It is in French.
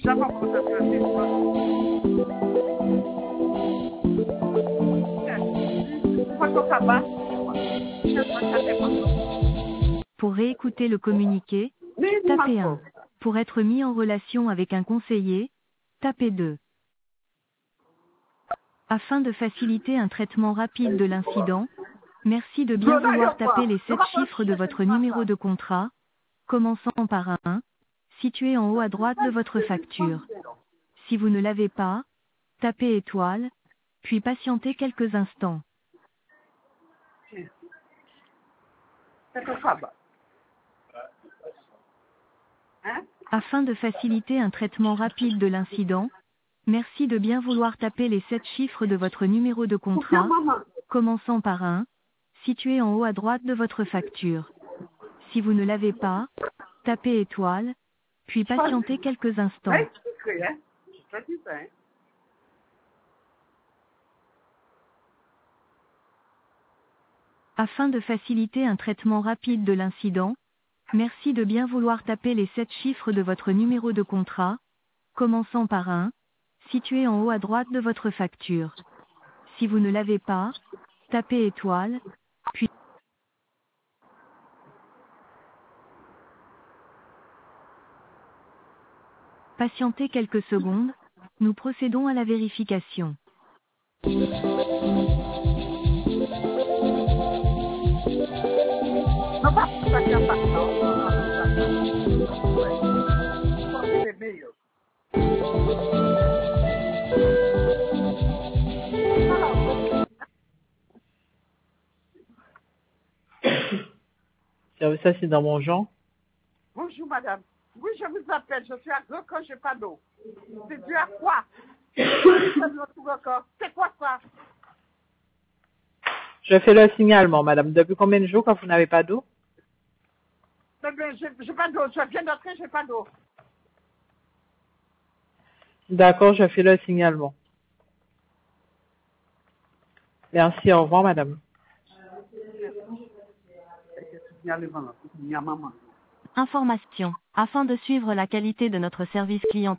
Pour réécouter le communiqué, tapez 1. Pour être mis en relation avec un conseiller, tapez 2. Afin de faciliter un traitement rapide de l'incident, merci de bien vouloir taper les 7 chiffres de votre numéro de contrat, commençant par un 1, situé en haut à droite de votre facture. Si vous ne l'avez pas, tapez étoile, puis patientez quelques instants. Afin de faciliter un traitement rapide de l'incident, merci de bien vouloir taper les 7 chiffres de votre numéro de contrat, commençant par un, situé en haut à droite de votre facture. Si vous ne l'avez pas, tapez étoile, puis patientez quelques instants. Afin de faciliter un traitement rapide de l'incident, merci de bien vouloir taper les 7 chiffres de votre numéro de contrat, commençant par un, situé en haut à droite de votre facture. Si vous ne l'avez pas, tapez étoile, puis patientez quelques secondes, nous procédons à la vérification. Service accident, bonjour. Bonjour madame. Oui, je vous appelle, je suis à Grecon, j'ai pas d'eau. C'est dû à quoi? C'est quoi ça? Je fais le signalement, madame. Depuis combien de jours que vous n'avez pas d'eau? J'ai pas d'eau, je viens d'entrer, j'ai pas d'eau. D'accord, je fais le signalement. Merci, au revoir, madame. Information. Afin de suivre la qualité de notre service client